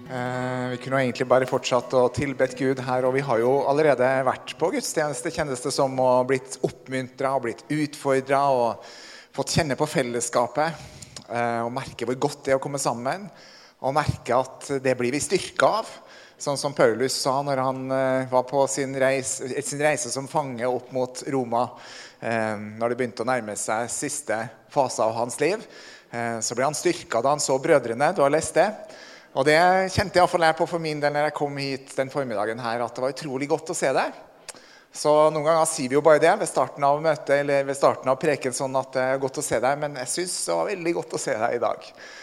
Vi kunne egentlig bare fortsatt å tilbedt Gud her, og vi har jo allerede vært på gudstjeneste, kjennes det som, og blitt oppmuntret og blitt utfordret og fått kjenne på fellesskapet, og merke hvor godt det er å komme sammen, og merke at det blir vi styrket av, sånn som Paulus sa når han var på sin reise som fange opp mot Roma, når det begynte å nærme seg siste fase av hans liv, så ble han styrket da han så brødrene, du har lest det. Og det kjente jeg i hvert fall på for min del når jeg kom hit den formiddagen her, at det var utrolig godt å se det. Så noen ganger sier vi jo bare det ved starten av møtet eller ved starten av preken sånn at det er godt å se deg, men jeg synes det var veldig godt å se deg i dag.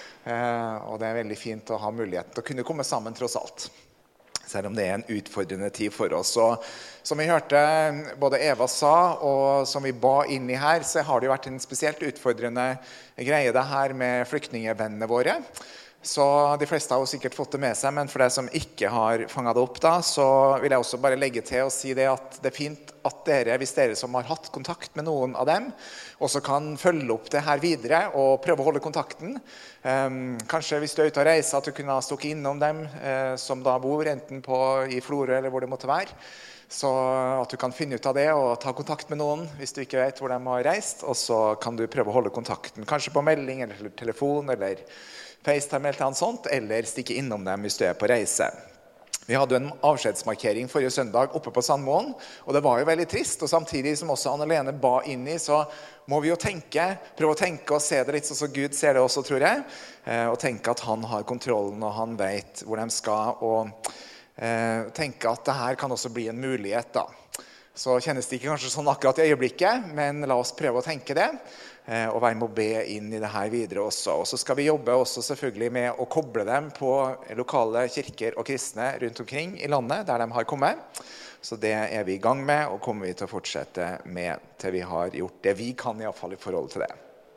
Og det er veldig fint å ha muligheten til å kunne komme sammen tross alt. Selv om det er en utfordrende tid for oss. Og som vi hørte både Eva sa, og som vi ba inn i her, så har det jo vært en spesielt utfordrende greie det her med flyktningevennene våre. Så de fleste har jo sikkert fått det med seg, men for deg som ikke har fanget det opp da, så vil jeg også bare legge til og si det at det er fint at dere, hvis dere som har hatt kontakt med noen av dem, også kan følge opp det her videre og prøve å holde kontakten. Kanskje hvis du er ute og reiser, at du kunne ha stukket innom dem som da bor enten i Florø eller hvor det måtte være. Så at du kan finne ut av det og ta kontakt med noen hvis du ikke vet hvor de har reist, og så kan du prøve å holde kontakten, kanskje på melding eller telefon eller FaceTime eller noe sånt, eller stikke innom dem hvis du er på reise. Vi hadde en avskjedsmarkering forrige søndag oppe på Sandmoen, og det var jo veldig trist, og samtidig som også Anne-Lene ba inn i, så må vi jo prøve å tenke og se det litt sånn som Gud ser det også, tror jeg, og tenke at han har kontrollen, og han vet hvor de skal, og tenke at det her kan også bli en mulighet da. Så kjennes det ikke kanskje sånn akkurat i øyeblikket, men la oss prøve å tenke det, og være med å be inn i det her videre også. Og så skal vi jobbe også selvfølgelig med å koble dem på lokale kirker og kristne rundt omkring i landet der de har kommet. Så det er vi i gang med, og kommer vi til å fortsette med til vi har gjort det vi kan i hvert fall i forhold til det.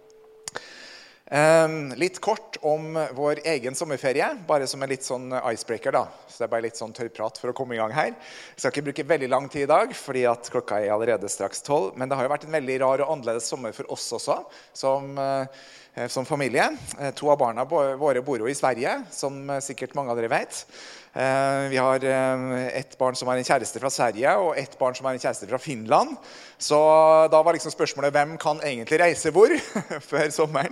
Litt kort om vår egen sommerferie, bare som en litt sånn icebreaker da. Så det er bare litt sånn tørrprat for å komme i gang her. Jeg skal ikke bruke veldig lang tid i dag, fordi at klokka er allerede straks 12. Men det har jo vært en veldig rar og annerledes sommer for oss også, som familie. 2 av barna våre bor jo i Sverige, som sikkert mange av dere vet. Vi har et barn som har en kjæreste fra Sverige, og et barn som har en kjæreste fra Finland. Så da var liksom spørsmålet, hvem kan egentlig reise hvor før sommeren?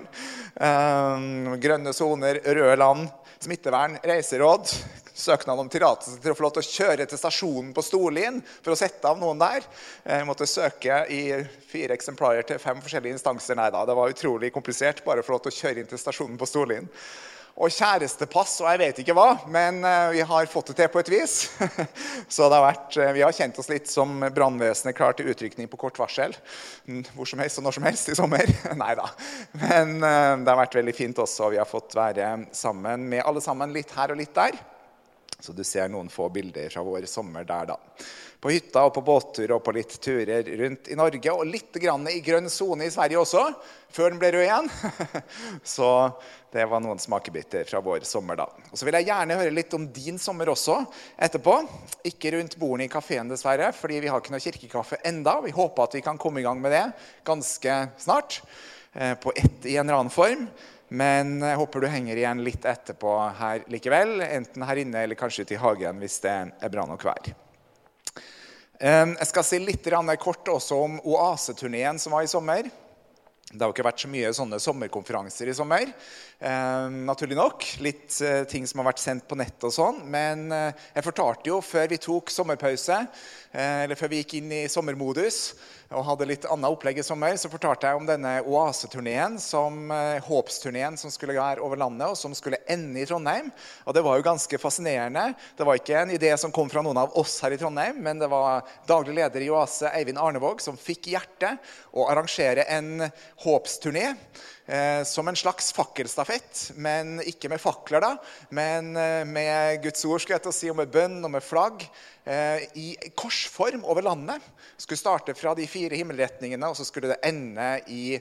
Grønne zoner, røde land, smittevern, reiseråd, søknad om tillatelse til å få lov til å kjøre til stasjonen på Storlien for å sette av noen der. Jeg måtte søke i 4 eksemplarer til 5 forskjellige instanser. Nei da, det var utrolig komplisert bare for å få lov til å kjøre inn til stasjonen på Storlien. Og kjærestepass, og jeg vet ikke hva, men vi har fått det til på et vis. Så det har vi har kjent oss litt som brandvesenet klar til utrykning på kort varsel. Hvor som helst og når som helst i sommer. Neida. Men det har vært veldig fint også, og vi har fått være sammen med alle sammen litt her og litt der. Så du ser noen få bilder fra vår sommer der da. På hytta og på båttur og på litt turer rundt i Norge, og litt grann i grønn zone i Sverige også, før den ble rød igjen. Så det var noen smakebiter fra vår sommer da. Og så vil jeg gjerne høre litt om din sommer også etterpå. Ikke rundt bordene i kaféen dessverre, fordi vi har ikke noe kirkekaffe enda. Vi håper at vi kan komme i gang med det ganske snart, i en eller annen form. Men jeg håper du henger igjen litt etterpå her likevel, enten her inne eller kanskje ute i hagen hvis det er bra nok vær. Jeg skal si litt kort også om Oase-turneen som var i sommer. Det har jo ikke vært så mye sånne sommerkonferanser i sommer, naturlig nok. Litt ting som har vært sendt på nett og sånn, men jeg fortalte jo før vi tok sommerpause, eller før vi gikk inn i sommermodus, og hadde litt annet opplegg i sommer, så fortalte jeg om denne Oase-turneen, håpsturneen som skulle være over landet, og som skulle ende i Trondheim. Og det var jo ganske fascinerende. Det var ikke en idé som kom fra noen av oss her i Trondheim, men det var daglig leder i Oase, Eivind Arnevåg, som fikk hjertet å arrangere en håpsturné, som en slags fakkelstafett, men ikke med fakler da, men med Guds ord, skulle jeg til å si, og med bønn og med flagg, i korsform over landet. Skulle starte fra de 4 himmelretningene, og så skulle det ende i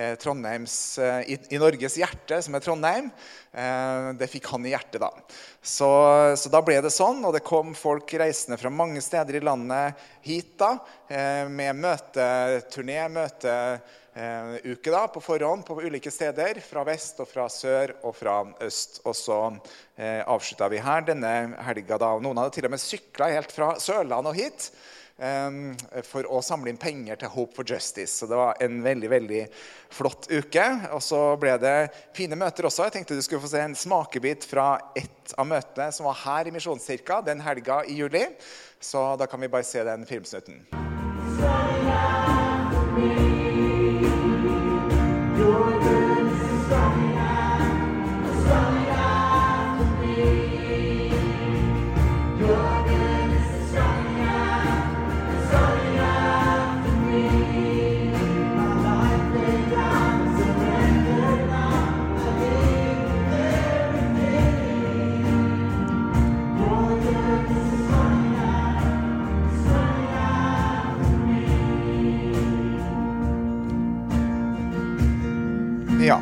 Norges hjerte, som er Trondheim. Det fikk han i hjertet da. Så da ble det sånn, og det kom folk reisende fra mange steder i landet hit da, med møteturné, uke da, på forhånd, på ulike steder, fra vest og fra sør og fra øst. Og så avsluttet vi her denne helga da. Noen hadde til og med syklet helt fra Sørland og hit for å samle inn penger til Hope for Justice. Så det var en veldig, veldig flott uke. Og så ble det fine møter også. Jeg tenkte du skulle få se en smakebit fra et av møtene som var her i Misjonskirka den helga i juli. Så da kan vi bare se den filmsnutten. Ja,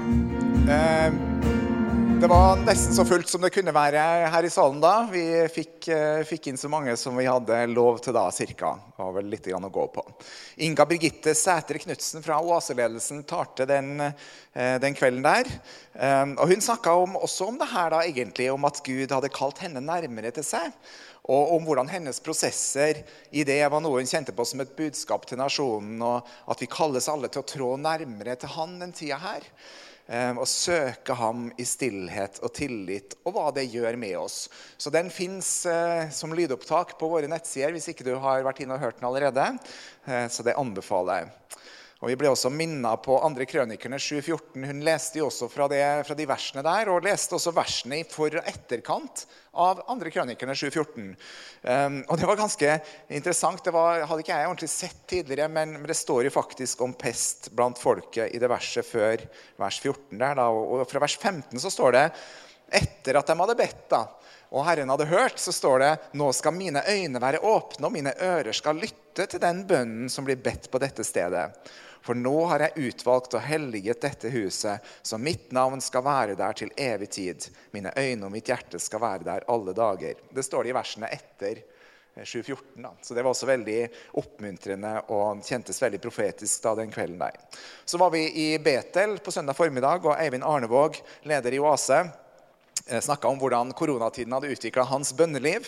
det var nesten så fullt som det kunne være her i salen da. Vi fikk inn så mange som vi hadde lov til da, cirka. Det var vel litt grann å gå på. Inga Birgitte Sætre Knudsen fra Oaseledelsen talte den kvelden der. Og hun snakket også om det her da, egentlig, om at Gud hadde kalt henne nærmere til seg. Og om hvordan hennes prosesser i det var noe hun kjente på som et budskap til nasjonen, og at vi kalles alle til å trå nærmere til han den tiden her, og søke ham i stillhet og tillit, og hva det gjør med oss. Så den finnes som lydopptak på våre nettsider, hvis ikke du har vært inne og hørt den allerede, så det anbefaler jeg. Og vi ble også minnet på 2. Krønikerne 7,14. Hun leste jo også fra de versene der, og leste også versene i for- og etterkant av 2. Krønikerne 7,14. Og det var ganske interessant. Det hadde ikke jeg ordentlig sett tidligere, men det står jo faktisk om pest blant folket i det verset før vers 14 der. Da. Og fra vers 15 så står det, etter at de hadde bedt da, og Herren hadde hørt, så står det, nå skal mine øyne være åpne, og mine ører skal lytte til den bønnen som blir bedt på dette stedet. For nå har jeg utvalgt og helliget dette huset, så mitt navn skal være der til evig tid. Mine øyne og mitt hjerte skal være der alle dager. Det står det i versene etter 7,14 da. Så det var også veldig oppmuntrende og kjentes veldig profetisk da den kvelden der. Så var vi i Betel på søndag formiddag, og Eivind Arnevåg, leder i Oase, snakket om hvordan koronatiden hadde utviklet hans bønneliv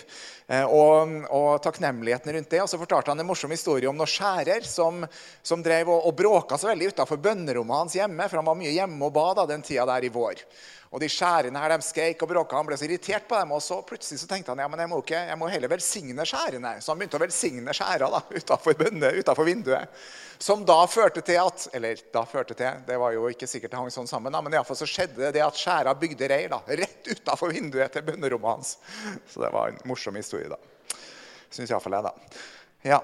og takknemligheten rundt det. Og så fortalte han en morsom historie om noen skjærer som drev og bråket så veldig utenfor bønnerommet hans hjemme, for han var mye hjemme og ba da den tiden der i vår. Og de skjærene her, de skrek og bråket, han ble så irritert på dem, og så plutselig så tenkte han, ja, men jeg må heller velsigne skjærene. Så han begynte å velsigne skjæra da, utenfor vinduet. Som da førte til det var jo ikke sikkert det hang sånn sammen, da, men i hvert fall så skjedde det at skjæra bygde reir da, rett utenfor vinduet til bønnerommet hans. Så det var en morsom historie da. Synes i hvert fall jeg da. Ja.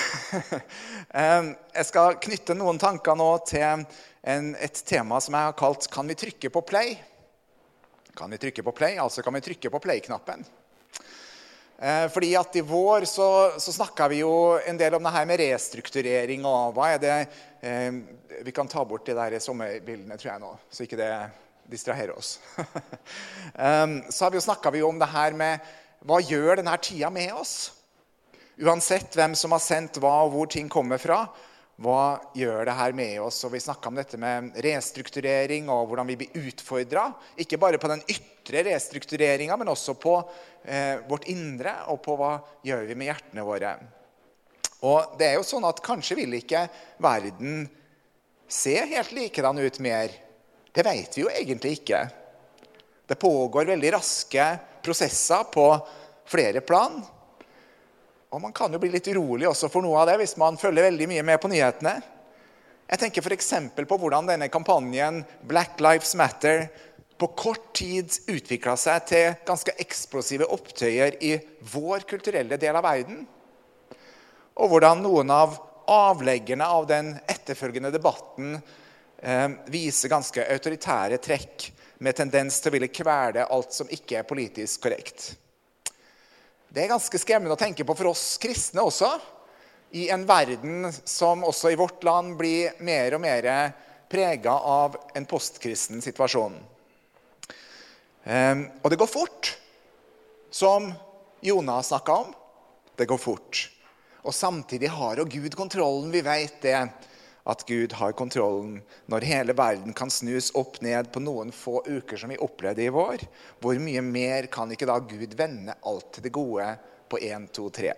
Jeg skal knytte noen tanker nå til et tema som jeg har kalt «Kan vi trykke på play?» Kan vi trykke på play? Altså kan vi trykke på play-knappen. Fordi at i vår så snakket vi jo en del om det her med restrukturering, og hva er det? Vi kan ta bort de der sommerbildene, tror jeg nå, så ikke det distraherer oss. Så har vi jo snakket om det her med, hva gjør denne tida med oss? Uansett hvem som har sendt hva og hvor ting kommer fra, hva gjør det her med oss? Og vi snakket om dette med restrukturering og hvordan vi blir utfordret. Ikke bare på den ytre restruktureringen, men også på vårt indre, og på hva gjør vi med hjertene våre. Og det er jo sånn at kanskje vil ikke verden se helt likedan ut mer. Det vet vi jo egentlig ikke. Det pågår veldig raske prosesser på flere plan. Og man kan jo bli litt urolig også for noe av det hvis man følger veldig mye med på nyhetene. Jeg tenker for eksempel på hvordan denne kampanjen Black Lives Matter på kort tid utviklet seg til ganske eksplosive opptøyer i vår kulturelle del av verden. Og hvordan noen av avleggerne av den etterfølgende debatten viser ganske autoritære trekk med tendens til å ville kvele alt som ikke er politisk korrekt. Det er ganske skremmende å tenke på for oss kristne også, i en verden som også i vårt land blir mer og mer preget av en postkristen situasjon. Og det går fort, som Jonas snakket om. Det går fort. Og samtidig har jo Gud kontrollen, vi vet det, at Gud har kontrollen når hele verden kan snus opp ned på noen få uker som vi opplevde i vår? Hvor mye mer kan ikke da Gud vende alt til det gode på 1, 2, 3?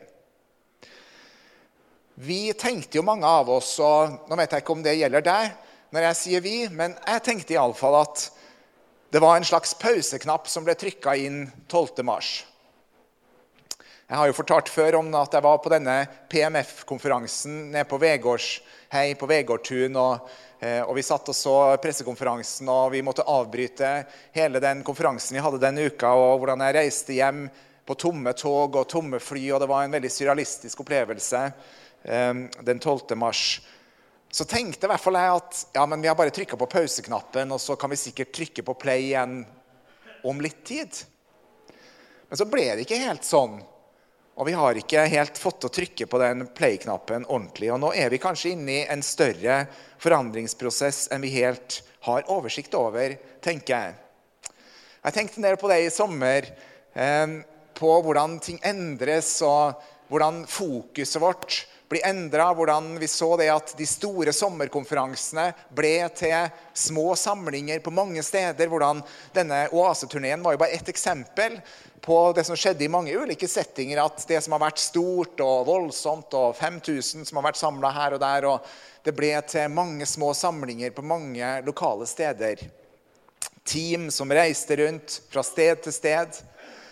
Vi tenkte jo mange av oss, og nå vet jeg ikke om det gjelder deg når jeg sier vi, men jeg tenkte i alle fall at det var en slags pauseknapp som ble trykket inn 12. mars. Jeg har jo fortalt før om at jeg var på denne PMF-konferansen nede på Vegårshei på Vegårtun, og vi satt og så pressekonferansen, og vi måtte avbryte hele den konferansen vi hadde den uka, og hvordan jeg reiste hjem på tomme tog og tomme fly, og det var en veldig surrealistisk opplevelse den 12. mars. Så tenkte i hvert fall jeg at ja, men vi har bare trykket på pauseknappen, og så kan vi sikkert trykke på play igjen om litt tid. Men så ble det ikke helt sånn. Og vi har ikke helt fått å trykke på den play-knappen ordentlig. Og nå er vi kanskje inne i en større forandringsprosess enn vi helt har oversikt over, tenker jeg. Jeg tenkte ned på det i sommer, på hvordan ting endres, og hvordan fokuset vårt blir endret, hvordan vi så det at de store sommerkonferansene ble til små samlinger på mange steder, hvordan denne oaseturneen var jo bare et eksempel på det som skjedde i mange ulike settinger, at det som har vært stort og voldsomt, og 5000 som har vært samlet her og der, og det ble til mange små samlinger på mange lokale steder. Team som reiste rundt fra sted til sted,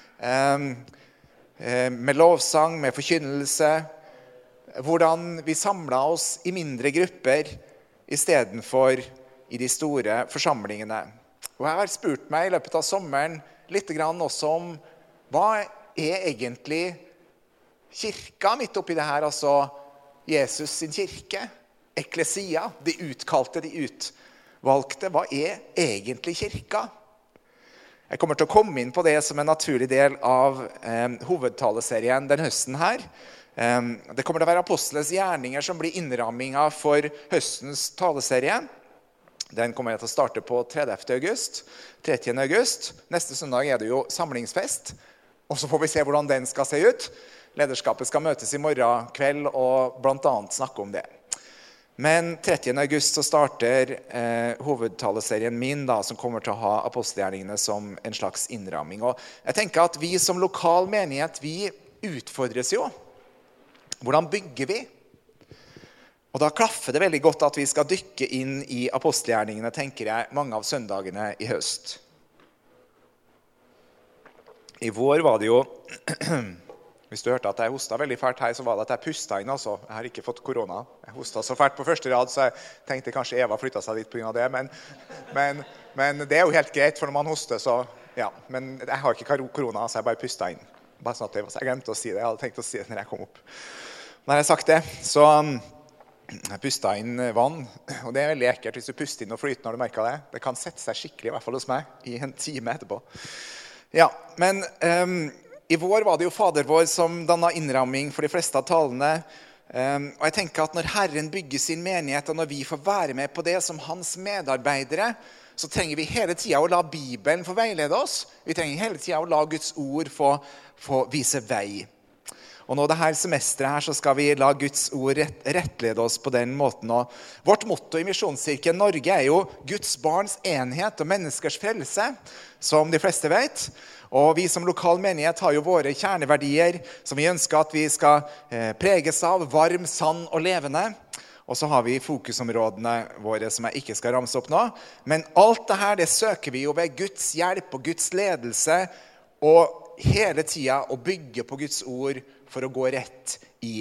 med lovsang, med forkynnelse, hvordan vi samlet oss i mindre grupper i stedet for i de store forsamlingene. Og jeg har spurt meg i løpet av sommeren litt grann også om hva er egentlig kirka midt oppi det her, altså Jesus sin kirke, eklesia, de utkalte, de utvalgte. Hva er egentlig kirka? Jeg kommer til å komme inn på det som en naturlig del av hovedtaleserien den høsten her. Det kommer til å være apostlenes gjerninger som blir innramminga for høstens taleserie. Den kommer jeg til å starte på 30. august. 30. august. Neste søndag er det jo samlingsfest. Og så får vi se hvordan den skal se ut. Lederskapet skal møtes i morgen kveld og blant annet snakke om det. Men 30. august så starter hovedtaleserien min da, som kommer til å ha apostelgjerningene som en slags innramming. Og jeg tenker at vi som lokal menighet, vi utfordres jo. Hvordan bygger vi? Og da klaffer det veldig godt at vi skal dykke inn i apostelgjerningene, tenker jeg, mange av søndagene i høst. I vår var det jo, hvis du hørte at jeg hostet veldig fælt her, så var det at jeg pustet inn også. Jeg har ikke fått korona. Jeg hostet så fælt på første rad, så jeg tenkte kanskje Eva flyttet seg litt på grunn av det. Men det er jo helt greit, for når man hoster, så ja. Men jeg har ikke korona, så jeg bare pustet inn. Bare sånn at jeg glemte å si det. Jeg hadde tenkt å si det når jeg kom opp. Når jeg har sagt det, så jeg pustet inn vann, og det er veldig ekkelt hvis du puster inn og flyter når du merker det. Det kan sette seg skikkelig, i hvert fall hos meg, i en time etterpå. Ja, men i vår var det jo Fader vår som dannet innramming for de fleste av talene. Og jeg tenker at når Herren bygger sin menighet, og når vi får være med på det som hans medarbeidere, så trenger vi hele tiden å la Bibelen få veilede oss. Vi trenger hele tiden å la Guds ord få vise vei. Og nå det her semesteret her så skal vi la Guds ord rettlede oss på den måten. Og vårt motto i Misjonskirken Norge er jo Guds barns enhet og menneskers frelse, som de fleste vet. Og vi som lokal menighet har jo våre kjerneverdier som vi ønsker at vi skal preges av, varm, sann og levende. Og så har vi fokusområdene våre som jeg ikke skal ramse opp nå. Men alt det her, det søker vi jo ved Guds hjelp og Guds ledelse, og hele tiden å bygge på Guds ord for å gå rett i.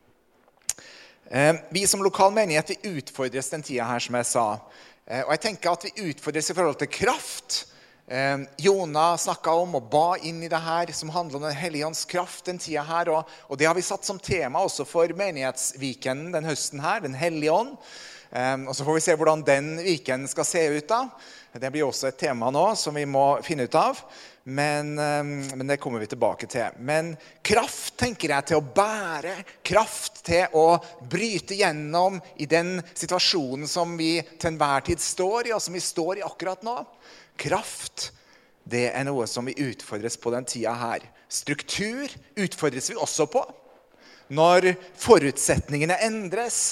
Vi som lokal menighet, vi utfordres den tiden her, som jeg sa. Og jeg tenker at vi utfordres i forhold til kraft. Jonah snakket om og ba inn i det her som handler om den hellige ånds kraft den tiden her, og det har vi satt som tema også for menighetsvikenden den høsten her, den hellige ånd. Og så får vi se hvordan den vikenden skal se ut da. Det blir også et tema nå som vi må finne ut av, men det kommer vi tilbake til. Men kraft tenker jeg til å bære, kraft til å bryte gjennom i den situasjonen som vi til enhver tid står i, og som vi står i akkurat nå. Kraft, det er noe som vi utfordres på den tiden her. Struktur utfordres vi også på. Når forutsetningene endres,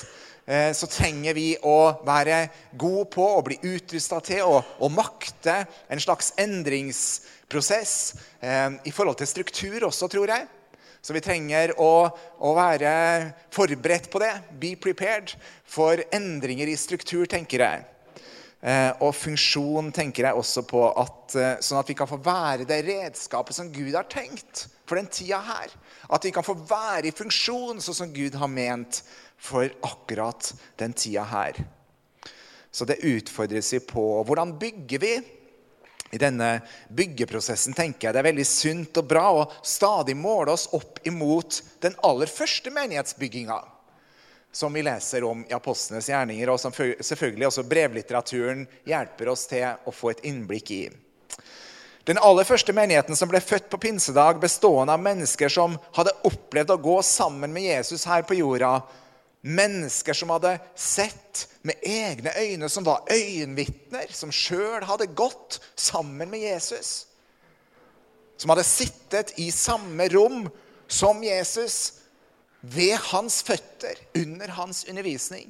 så trenger vi å være gode på å bli utrustet til å makte en slags endringsprosess i forhold til struktur også, tror jeg. Så vi trenger å være forberedt på det, be prepared for endringer i struktur, tenker jeg. Og funksjon tenker jeg også på, sånn at vi kan få være det redskapet som Gud har tenkt for den tida her. At vi kan få være i funksjon sånn som Gud har ment for akkurat den tida her. Så det utfordres vi på. Hvordan bygger vi? I denne byggeprosessen tenker jeg det er veldig sunt og bra å stadig måle oss opp imot den aller første menighetsbygginga, som vi leser om i Apostlenes gjerninger, og som selvfølgelig også brevlitteraturen hjelper oss til å få et innblikk i. Den aller første menigheten som ble født på pinsedag, bestående av mennesker som hadde opplevd å gå sammen med Jesus her på jorda, mennesker som hadde sett med egne øyne, som var øyenvitner, som selv hadde gått sammen med Jesus, som hadde sittet i samme rom som Jesus, ved hans føtter, under hans undervisning.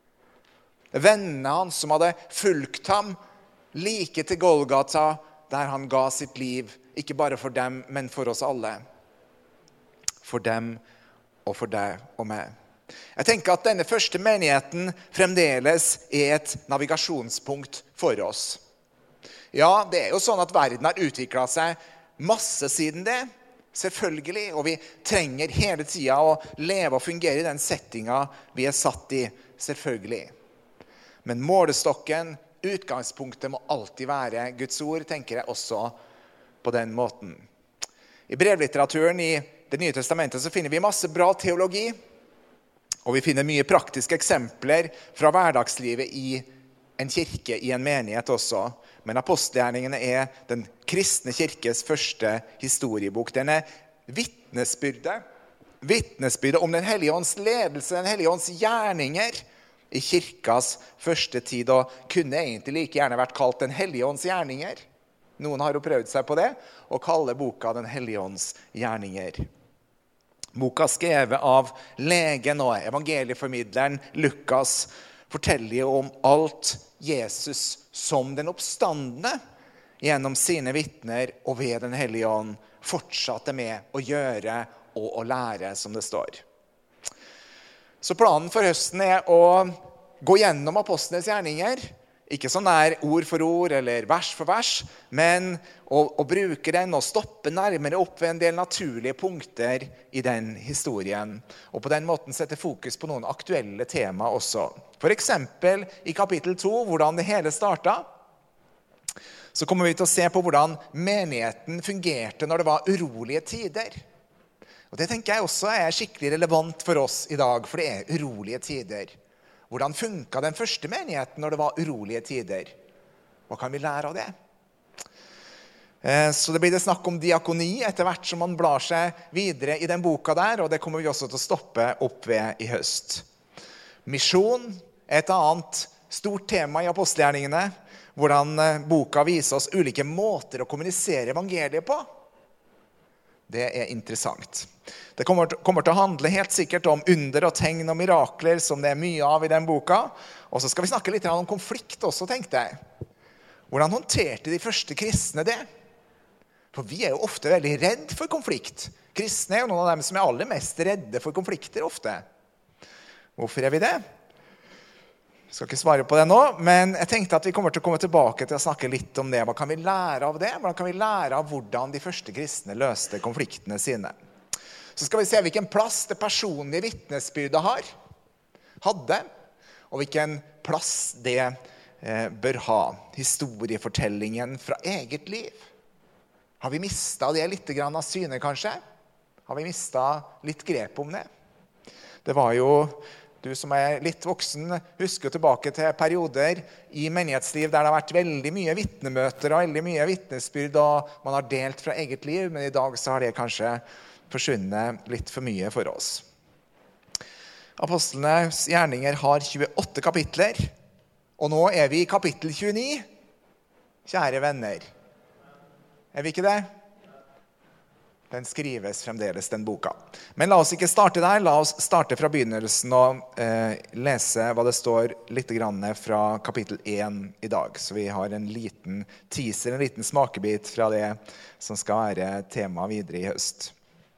Vennene hans som hadde fulgt ham like til Golgata, der han ga sitt liv, ikke bare for dem, men for oss alle. For dem og for deg og meg. Jeg tenker at denne første menigheten fremdeles er et navigasjonspunkt for oss. Ja, det er jo sånn at verden har utviklet seg masse siden det, selvfølgelig, og vi trenger hele tiden å leve og fungere i den settingen vi er satt i, selvfølgelig. Men målestokken, utgangspunktet må alltid være Guds ord, tenker jeg også på den måten. I brevlitteraturen i Det nye testamentet så finner vi masse bra teologi, og vi finner mye praktiske eksempler fra hverdagslivet i en kirke, i en menighet også. Men apostelgjerningene er den kristne kirkes første historiebok. Den er vitnesbyrdet om den hellige ånds ledelse, den hellige ånds gjerninger i kirkas første tid, og kunne egentlig like gjerne vært kalt den hellige ånds gjerninger. Noen har jo prøvd seg på det, og kaller boka den hellige ånds gjerninger. Boka skrevet av legen og evangelieformidleren Lukas forteller om alt Jesus som den oppstandne gjennom sine vittner og ved den hellige ånd fortsatte med å gjøre og å lære, som det står. Så planen for høsten er å gå gjennom apostlenes gjerninger, ikke sånn der ord for ord eller vers for vers, men å bruke den og stoppe nærmere opp ved en del naturlige punkter i den historien. Og på den måten sette fokus på noen aktuelle tema også. For eksempel i kapittel 2, hvordan det hele startet, så kommer vi til å se på hvordan menigheten fungerte når det var urolige tider. Og det tenker jeg også er skikkelig relevant for oss i dag, for det er urolige tider. Hvordan funket den første menigheten når det var urolige tider? Hva kan vi lære av det? Så det blir det snakk om diakoni etter hvert som man blar seg videre i den boka der, og det kommer vi også til å stoppe opp ved i høst. Misjon er et annet stort tema i apostelgjerningene, hvordan boka viser oss ulike måter å kommunisere evangeliet på. Det er interessant. Det kommer til å handle helt sikkert om under og tegn og mirakler, som det er mye av i den boka. Og så skal vi snakke litt om konflikt også, tenkte jeg. Hvordan håndterte de første kristne det? For vi er jo ofte veldig redd for konflikt. Kristne er jo noen av dem som er aller mest redde for konflikter ofte. Hvorfor er vi det? Jeg skal ikke svare på det nå, men jeg tenkte at vi kommer til å komme tilbake til å snakke litt om det. Hva kan vi lære av det? Hvordan kan vi lære av hvordan de første kristne løste konfliktene sine? Så skal vi se hvilken plass det personlige vitnesbyrdet hadde, og hvilken plass det bør ha. Historiefortellingen fra eget liv. Har vi mistet det litt grann av syne, kanskje? Har vi mistet litt grep om det? Det var jo... Du som er litt voksen husker tilbake til perioder i menighetsliv der det har vært veldig mye vittnemøter og veldig mye vittnesbyrd, og man har delt fra eget liv, men i dag så har det kanskje forsvunnet litt for mye for oss. Apostlenes gjerninger har 28 kapitler, og nå er vi i kapittel 29. Kjære venner. Er vi ikke det? Den skrives fremdeles, den boka. Men la oss ikke starte der. La oss starte fra begynnelsen og lese hva det står litt grann fra kapittel 1 i dag. Så vi har en liten teaser, en liten smakebit fra det som skal være tema videre i høst.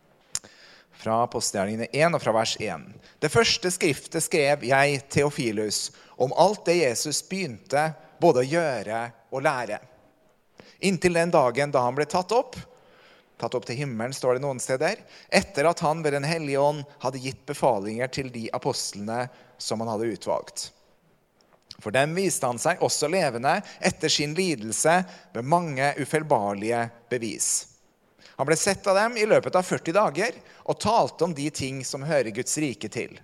Fra Apostelgjerningene 1 og fra vers 1. Det første skriftet skrev jeg, Theophilus, om alt det Jesus begynte både å gjøre og lære. Inntil den dagen da han ble tatt opp til himmelen, står det noen steder, etter at han ved den hellige ånd hadde gitt befalinger til de apostlene som han hadde utvalgt. For dem viste han seg også levende etter sin lidelse ved mange ufeilbarlige bevis. Han ble sett av dem i løpet av 40 dager og talte om de ting som hører Guds rike til.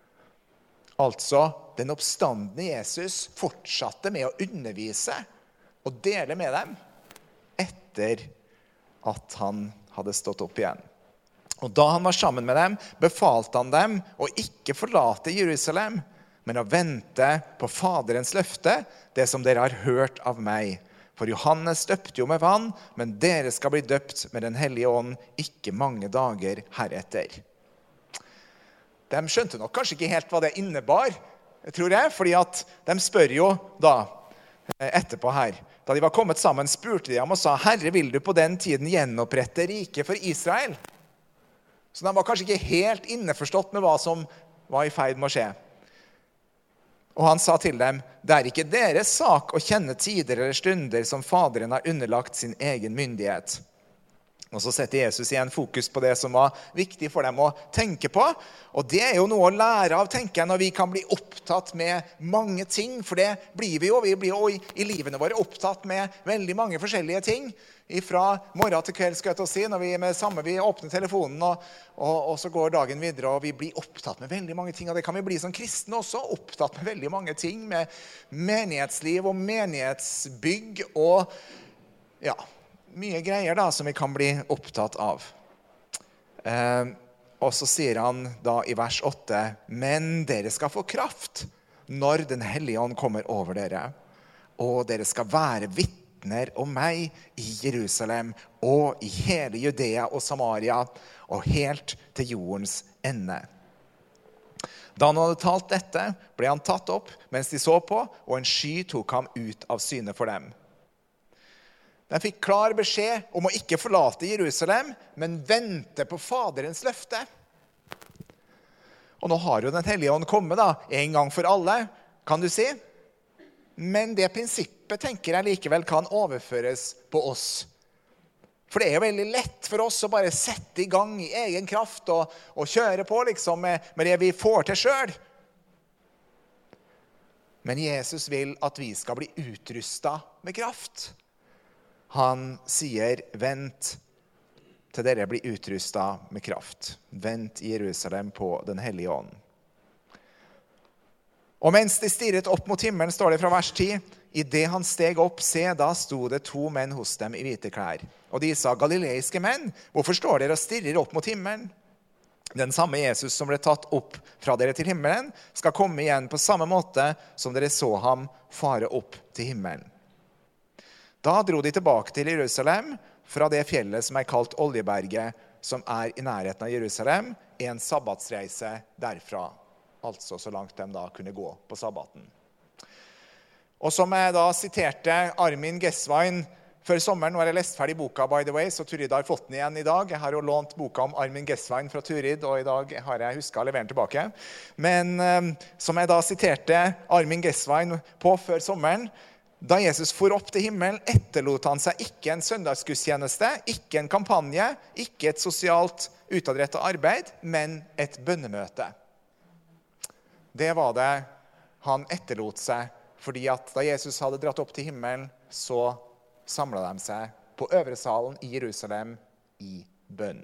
Altså, den oppstandne Jesus fortsatte med å undervise og dele med dem etter at han hadde stått opp igjen. Og da han var sammen med dem, befalte han dem å ikke forlate Jerusalem, men å vente på Faderens løfte, det som dere har hørt av meg. For Johannes døpte jo med vann, men dere skal bli døpt med den hellige ånd ikke mange dager heretter. De skjønte nok kanskje ikke helt hva det innebar, tror jeg, fordi at de spør jo da etterpå her. Da de var kommet sammen, spurte de ham og sa, Herre, vil du på den tiden gjenopprette riket for Israel? Så de var kanskje ikke helt innforstått med hva som var i ferd med å skje. Og han sa til dem, det er ikke deres sak å kjenne tider eller stunder som Faderen har underlagt sin egen myndighet. Og så setter Jesus igjen fokus på det som var viktig for dem å tenke på. Og det er jo noe å lære av, tenker jeg, når vi kan bli opptatt med mange ting. For det blir vi jo. Vi blir jo i livene våre opptatt med veldig mange forskjellige ting. Fra morgen til kveld, skal jeg til å si, når vi åpner telefonen, og så går dagen videre, og vi blir opptatt med veldig mange ting. Og det kan vi bli som kristne også, opptatt med veldig mange ting, med menighetsliv og menighetsbygg og ja, mye greier da, som vi kan bli opptatt av. Og så sier han da i vers 8, men dere skal få kraft når den hellige ånd kommer over dere, og dere skal være vitner om meg i Jerusalem og i hele Judea og Samaria og helt til jordens ende. Da han hadde talt dette, ble han tatt opp mens de så på, og en sky tok ham ut av syne for dem. De fikk klar beskjed om å ikke forlate Jerusalem, men vente på Faderens løfte. Og nå har jo den hellige ånd kommet da, en gang for alle, kan du si. Men det prinsippet tenker jeg likevel kan overføres på oss. For det er jo veldig lett for oss å bare sette i gang i egen kraft og kjøre på liksom med det vi får til selv. Men Jesus vil at vi skal bli utrustet med kraft. Han sier, vent til dere blir utrustet med kraft. Vent i Jerusalem på den hellige ånd. Og mens de stirret opp mot himmelen, står det fra vers 10, i det han steg opp, se, da sto det 2 menn hos dem i hvite klær. Og de sa, galileiske menn, hvorfor står dere og stirrer opp mot himmelen? Den samme Jesus som ble tatt opp fra dere til himmelen, skal komme igjen på samme måte som dere så ham fare opp til himmelen. Da dro de tilbake til Jerusalem fra det fjellet som er kalt Oljeberget, som er i nærheten av Jerusalem, en sabbatsreise derfra. Altså så langt de da kunne gå på sabbaten. Og som jeg da siterte Armin Geswein før sommeren, nå har jeg lest ferdig boka, by the way, så Turid har fått den igjen i dag. Jeg har jo lånt boka om Armin Geswein fra Turid, og i dag har jeg husket å levere den tilbake. Men som jeg da siterte Armin Geswein på før sommeren, da Jesus for opp til himmelen, etterlot han seg ikke en søndagsgudstjeneste, ikke en kampanje, ikke et sosialt utadrettet arbeid, men et bønnemøte. Det var det han etterlot seg, fordi at da Jesus hadde dratt opp til himmelen, så samlet de seg på øvre salen i Jerusalem i bønn.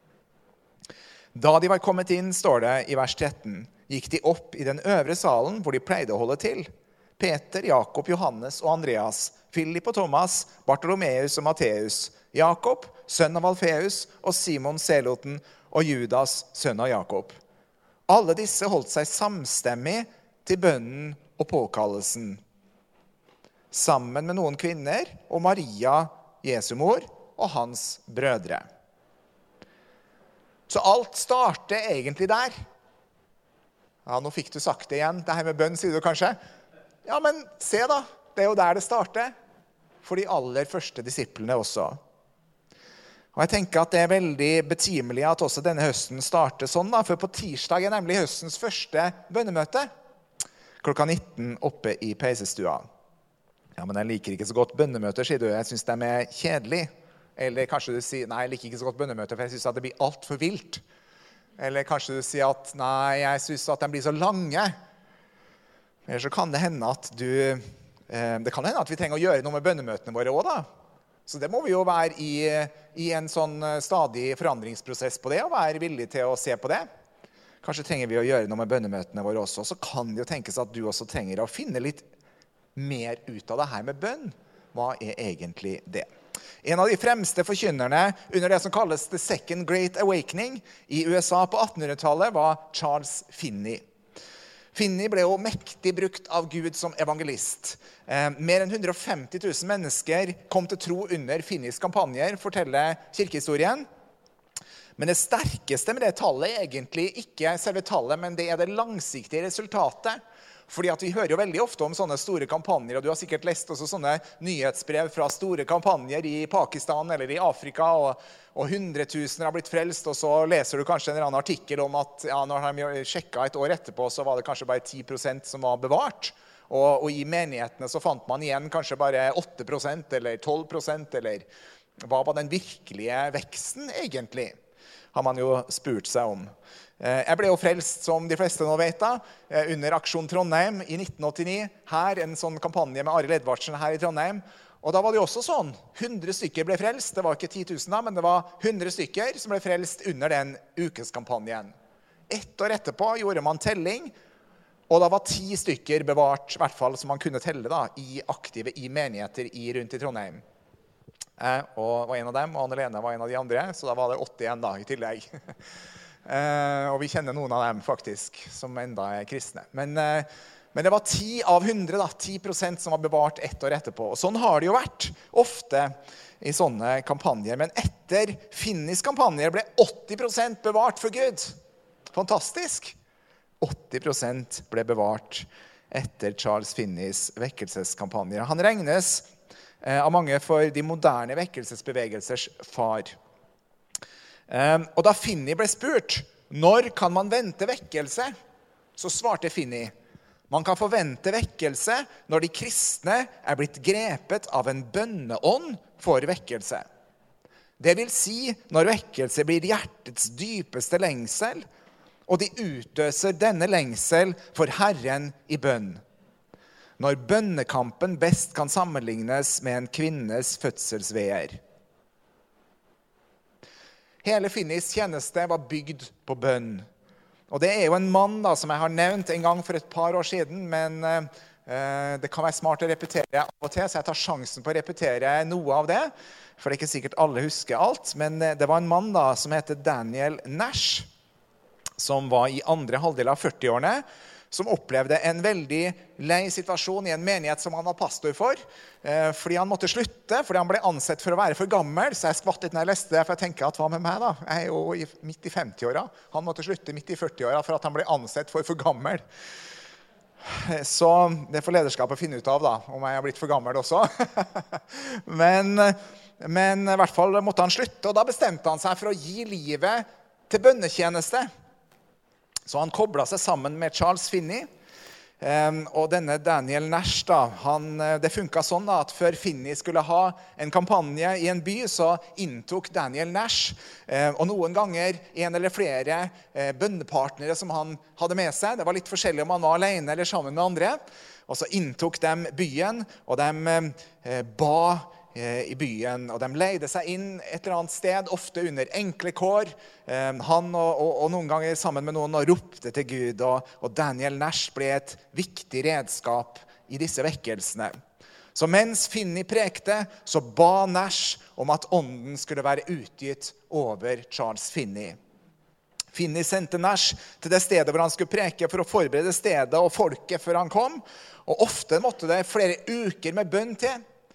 Da de var kommet inn, står det i vers 13, gikk de opp i den øvre salen hvor de pleide å holde til. Peter, Jakob, Johannes og Andreas, Philip og Thomas, Bartolomeus og Matteus, Jakob, sønn av Alfeus, og Simon Seloten og Judas, sønn av Jakob. Alle disse holdt seg samstemmig til bønnen og påkallelsen, sammen med noen kvinner og Maria, Jesu mor, og hans brødre. Så alt starter egentlig der. Ja, nå fikk du sagt det igjen. Det her med bønn, sier du kanskje? Ja, men se da. Det jo der det starter. For de aller første disiplene også. Og jeg tenker at det veldig betimelig at også denne høsten starter sånn da. For på tirsdag nemlig høstens første bønnemøte. Klokka 19 oppe i peisestua. Ja, men jeg liker ikke så godt bønnemøter, sier du. Jeg synes de er kjedelig. Eller kanskje du sier, nei, jeg liker ikke så godt bønnemøter, for jeg synes at det blir alt for vilt. Eller kanskje du sier at, nei, jeg synes at de blir så lange. Eller så kan det hende at det kan hende at vi trenger å gjøre noe med bønnemøtene våre også da. Så det må vi jo være i en sånn stadig forandringsprosess på det, og være villig til å se på det. Kanskje trenger vi å gjøre noe med bønnemøtene våre også. Så kan det jo tenkes at du også trenger å finne litt mer ut av det her med bønn. Hva er egentlig det? En av de fremste forkynnerne under det som kalles The Second Great Awakening i USA på 1800-tallet var Charles Finney. Finney ble jo mektig brukt av Gud som evangelist. Mer enn 150 000 mennesker kom til tro under Finneys kampanjer, forteller kirkehistorien. Men det sterkeste med det tallet er egentlig ikke selve tallet, men det er det langsiktige resultatet. Fordi at vi hører jo veldig ofte om sånne store kampanjer, og du har sikkert lest også sånne nyhetsbrev fra store kampanjer i Pakistan eller i Afrika, og 100 000 har blitt frelst, og så leser du kanskje en eller annen artikkel om at ja, når de sjekket et år etterpå, så var det kanskje bare 10% som var bevart. Og i menighetene så fant man igjen kanskje bare 8% eller 12%, eller hva var den virkelige veksten egentlig? Har man jo spurt seg om. Jeg ble jo frelst, som de fleste nå vet da, under Aksjon Trondheim i 1989. Her, en sånn kampanje med Arild Edvardsen her i Trondheim. Og da var det jo også sånn. 100 stykker ble frelst. Det var ikke 10 000 da, men det var 100 stykker som ble frelst under den ukeskampanjen. Et år etterpå gjorde man telling, og da var 10 stykker bevart, i hvert fall som man kunne telle da, aktive i menigheter rundt i Trondheim. Jeg var en av dem, og Anne-Lene var en av de andre, så da var det 81 da i tillegg. Og vi kjenner noen av dem faktisk, som enda er kristne. Men det var 10 av 100, da, 10% som var bevart et år etterpå. Og sånn har det jo vært ofte i sånne kampanjer. Men etter Finneys kampanjer ble 80% bevart for Gud. Fantastisk! 80% ble bevart etter Charles Finneys vekkelseskampanjer. Han regnes av mange for de moderne vekkelsesbevegelsers far. Og da Finney ble spurt, når kan man vente vekkelse? Så svarte Finney, man kan forvente vekkelse når de kristne er blitt grepet av en bønneånd for vekkelse. Det vil si når vekkelse blir hjertets dypeste lengsel, og de utøser denne lengsel for Herren i bønn. Når bønnekampen best kan sammenlignes med en kvinnes fødselsveer. Hele Finneys tjeneste var bygd på bønn. Og det er jo en mann da, som jeg har nevnt en gang for et par år siden, men det kan være smart å repetere av og til, så jeg tar sjansen på å repetere noe av det, for det er ikke sikkert alle husker alt, men det var en mann da, som heter Daniel Nash, som var i andre halvdel av 40-årene, som opplevde en veldig lei situasjon i en menighet som han var pastor for, fordi han måtte slutte, fordi han ble ansett for å være for gammel, så jeg skvatt litt når jeg leste det, for jeg tenker at hva med meg da? Jeg er jo midt i 50-åra. Han måtte slutte midt i 40-åra for at han ble ansett for gammel. Så det får lederskapet finne ut av da, om jeg har blitt for gammel også. Men i hvert fall måtte han slutte, og da bestemte han seg for å gi livet til bønnetjeneste. Så han koblet seg sammen med Charles Finney, og denne Daniel Nash da, det funket sånn da, at før Finney skulle ha en kampanje i en by, så inntok Daniel Nash, og noen ganger en eller flere bønnepartnere som han hadde med seg. Det var litt forskjellig om han var alene eller sammen med andre. Og så inntok de byen, og de ba i byen, og de leide seg inn et eller annet sted, ofte under enkle kår. Han og noen ganger sammen med noen og ropte til Gud, og Daniel Nash ble et viktig redskap i disse vekkelsene. Så mens Finney prekte, så ba Nash om at ånden skulle være utgitt over Charles Finney. Finney sendte Nash til det stedet hvor han skulle preke for å forberede stedet og folket før han kom, og ofte måtte det flere uker med bønn til.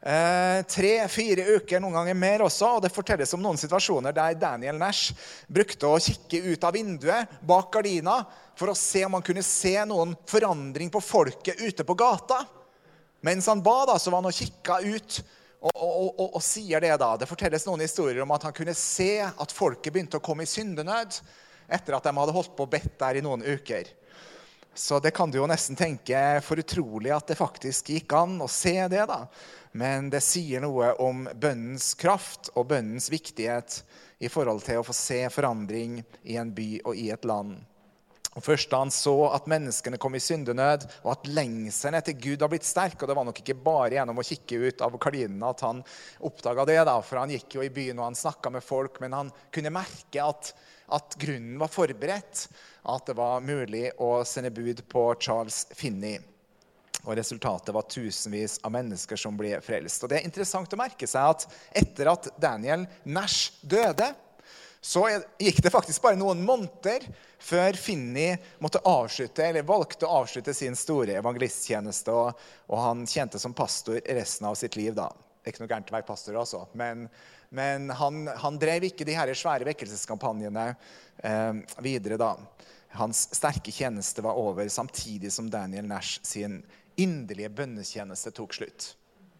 3-4 uker, noen ganger mer også, og det fortelles om noen situasjoner der Daniel Nash brukte å kikke ut av vinduet bak gardina for å se om han kunne se noen forandring på folket ute på gata. Mens han ba da, så var han og kikket ut og sier det da. Det fortelles noen historier om at han kunne se at folket begynte å komme i syndenød etter at de hadde holdt på å bedt der i noen uker. Så det kan du jo nesten tenke for utrolig at det faktisk gikk an å se det da. Men det sier noe om bønnens kraft og bønnens viktighet i forhold til å få se forandring i en by og i et land. Og først da han så at menneskene kom i syndenød, og at lengselen etter Gud har blitt sterk, og det var nok ikke bare gjennom å kikke ut av gardinene at han oppdaget det da, for han gikk jo i byen og han snakket med folk, men han kunne merke at grunnen var forberedt, at det var mulig å sende bud på Charles Finney. Og resultatet var tusenvis av mennesker som ble frelst. Og det er interessant å merke seg at etter at Daniel Nash døde, så gikk det faktisk bare noen måneder før Finney måtte avslutte, eller valgte å avslutte sin store evangelisttjeneste, og han tjente som pastor resten av sitt liv da. Det er ikke noe gærent å være pastor altså, men han drev ikke de her svære vekkelseskampanjene videre da. Hans sterke tjeneste var over samtidig som Daniel Nash sin inderlige bønnetjeneste tok slutt.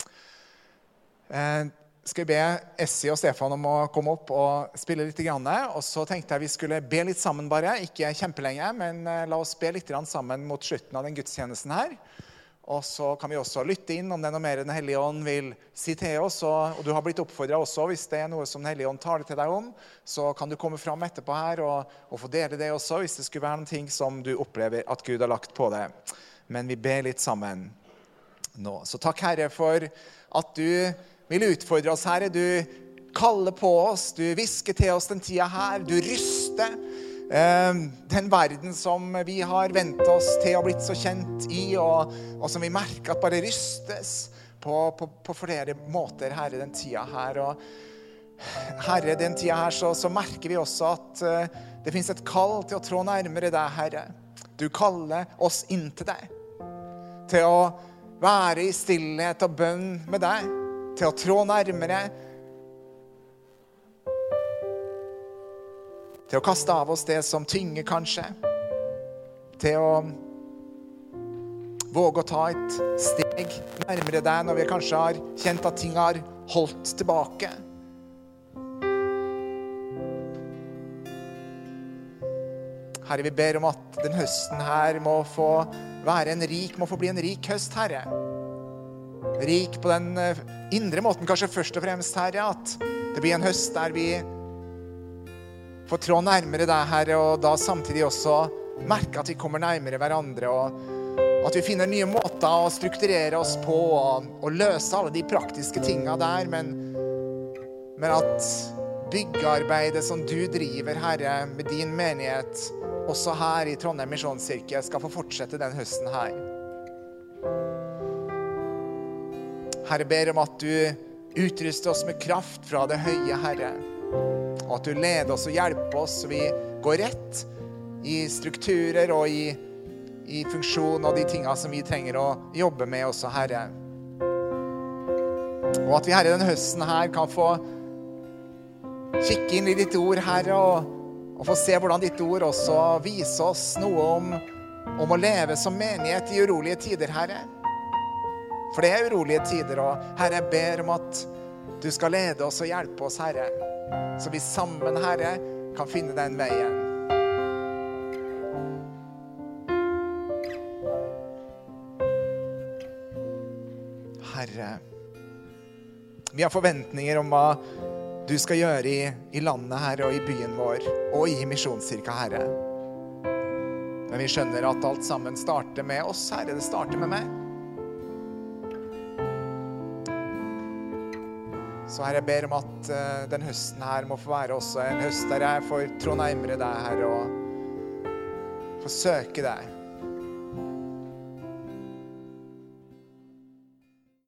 Skal vi be Essie og Stefan om å komme opp og spille litt grann, og så tenkte jeg vi skulle be litt sammen bare, ikke kjempelenge, men la oss be litt sammen mot slutten av den gudstjenesten her. Og så kan vi også lytte inn om det er noe mer Den Hellige Ånd vil si til oss, og du har blitt oppfordret også, hvis det er noe som Den Hellige Ånd taler til deg om, så kan du komme fram etterpå her og få dele det også, hvis det skulle være noen ting som du opplever at Gud har lagt på deg. Men vi ber litt sammen nå. Så takk Herre for at du vil utfordre oss, Herre. Du kaller på oss, du visker til oss den tida her, du ryster den verden som vi har ventet oss til og blitt så kjent i, og som vi merker at bare rystes på flere måter, Herre, den tida her. Og Herre, den tida her så merker vi også at det finnes et kall til å trå nærmere deg, Herre. Du kaller oss inn til deg, til å være i stillhet og bønn med deg, til å trå nærmere, til å kaste av oss det som tynger kanskje, til å våge å ta et steg nærmere deg når vi kanskje har kjent at ting har holdt tilbake. Herre, vi ber om at den høsten her må få bli en rik høst, Herre. Rik på den indre måten, kanskje først og fremst, Herre, at det blir en høst der vi får trå nærmere deg, Herre, og da samtidig også merke at vi kommer nærmere hverandre, og at vi finner nye måter å strukturere oss på, og løse alle de praktiske tingene der, men at byggearbeidet som du driver, Herre, med din menighet, også her i Trondheim Misjonskirke, skal få fortsette den høsten her. Herre, ber om at du utruster oss med kraft fra det høye, Herre, og at du leder oss og hjelper oss, så vi går rett i strukturer og i funksjon og de tingene som vi trenger å jobbe med også, Herre. Og at vi, Herre, den høsten her kan få kikke inn i ditt ord, Herre, og få se hvordan ditt ord også viser oss noe om å leve som menighet i urolige tider, Herre. For det er urolige tider, og Herre, jeg ber om at du skal lede oss og hjelpe oss, Herre, så vi sammen, Herre, kan finne den veien. Herre, vi har forventninger om hva du skal gjøre i landet, Herre, og i byen vår, og i Misjonskirka, Herre. Men vi skjønner at alt sammen starter med oss, Herre. Det starter med meg. Så Herre, jeg ber om at den høsten her må få være også en høst der jeg får trå nærmere deg, Herre, og få søke deg.